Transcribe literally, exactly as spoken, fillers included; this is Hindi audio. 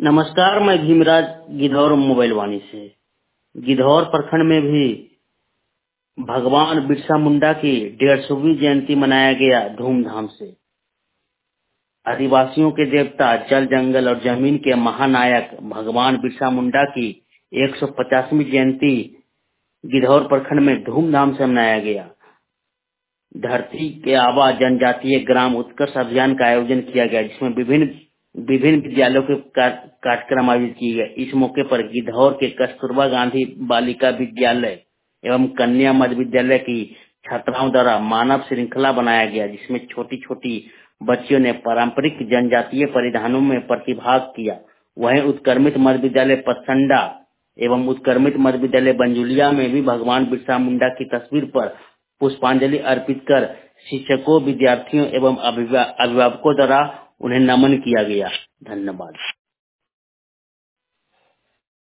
नमस्कार, मैं भीमराज गिधौर मोबाइल वाणी से। गिधौर प्रखंड में भी भगवान बिरसा मुंडा की डेढ़ सौवीं जयंती मनाया गया धूमधाम से। आदिवासियों के देवता, जल, जंगल और जमीन के महानायक भगवान बिरसा मुंडा की एक सौ पचासवीं जयंती गिधौर प्रखंड में धूमधाम से मनाया गया। धरती के आबा जनजातीय ग्राम उत्कर्ष अभियान का आयोजन किया गया, जिसमें विभिन्न विभिन्न विद्यालयों के कार्यक्रम आयोजित किए गए। इस मौके पर गिधौर के कस्तूरबा गांधी बालिका विद्यालय एवं कन्या मध्य विद्यालय की छात्राओं द्वारा मानव श्रृंखला बनाया गया, जिसमें छोटी छोटी बच्चियों ने पारंपरिक जनजातीय परिधानों में प्रतिभाग किया। वहीं उत्क्रमित मध्य विद्यालय पतसंडा एवं उत्क्रमित मध्य विद्यालय बंजुलिया में भी भगवान बिरसा मुंडा की तस्वीर पर पुष्पांजलि अर्पित कर शिक्षकों, विद्यार्थियों एवं अभिभावकों द्वारा उन्हें नमन किया गया। धन्यवाद।